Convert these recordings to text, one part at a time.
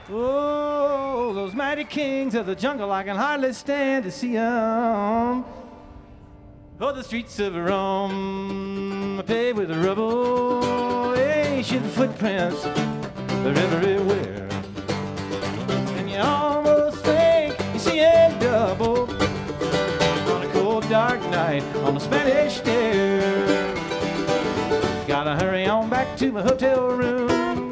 Oh, those mighty kings of the jungle, I can hardly stand to see 'em. Oh, the streets of Rome, paved with rubble, ancient footprints, they're everywhere. And you almost think you see it double on a cold, dark night on the Spanish Stair. Gotta hurry on back to my hotel room.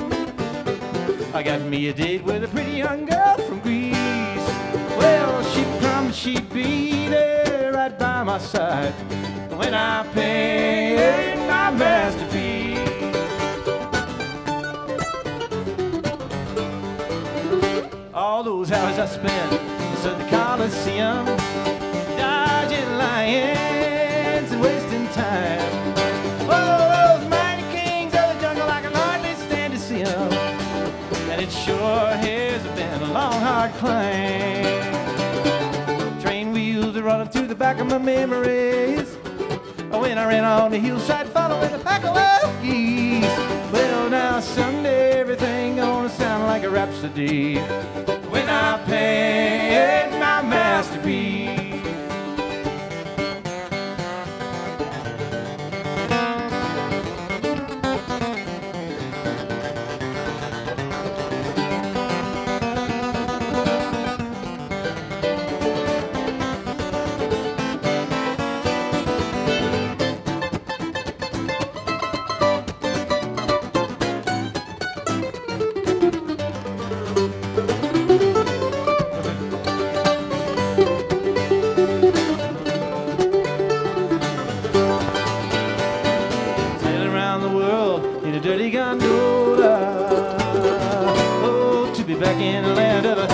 I got me a date with a pretty young girl from Greece. Well, she promised she'd be there right by my side when I paint my masterpiece. All those hours I spent inside the Coliseum, dodging lions and wasting time. Oh, those mighty kings of the jungle, I can hardly stand to see them. And it sure has been a long, hard climb. Train wheels are running through the back of my memories. When I ran on the hillside following a pack of wild geese. Well, now someday everything gonna sound like a rhapsody when I paint my masterpiece. Dirty gondola, oh, to be back in the land of the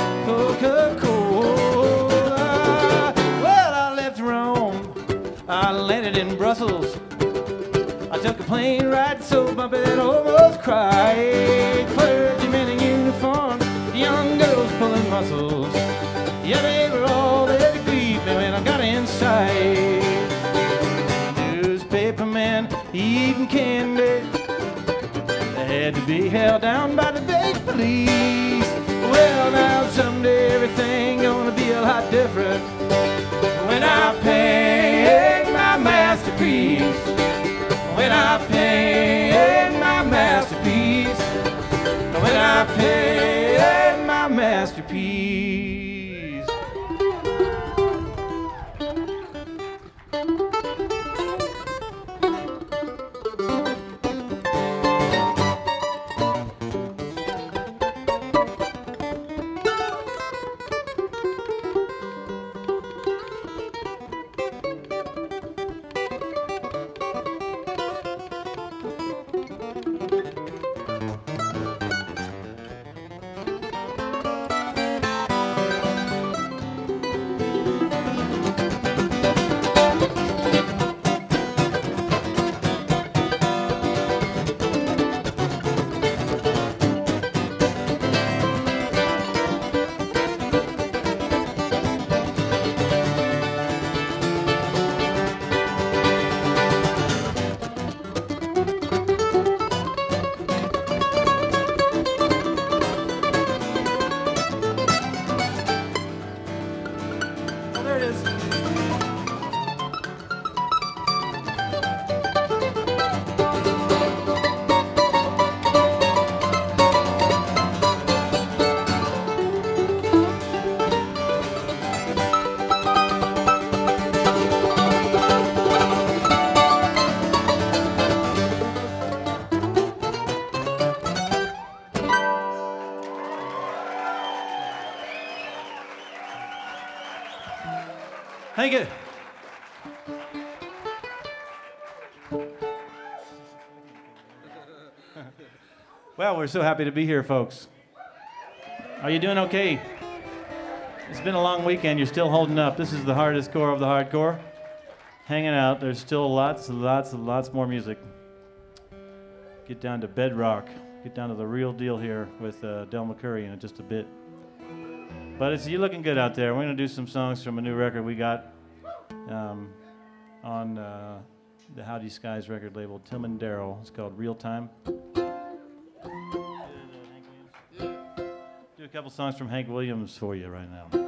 Coca-Cola. Well, I left Rome, I landed in Brussels. I took a plane ride so bumpy that I almost cried. Clergymen in uniform, young girls pulling muscles. Yeah, they were all there to greet me when I got inside. Newspaper man eating candy, had to be held down by the big police. Well, now someday everything gonna be a lot different when I paint my masterpiece. When I paint my masterpiece. When I paint my masterpiece. Thank you. Well, we're so happy to be here, folks. Are you doing okay? It's been a long weekend. You're still holding up. This is the hardest core of the hardcore. Hanging out. There's still lots more music. Get down to bedrock. Get down to the real deal here with Del McCoury in just a bit. But you're looking good out there. We're going to do some songs from a new record we got on the Howdy Skies record label, Tim and Daryl. It's called Real Time. Do a couple songs from Hank Williams for you right now.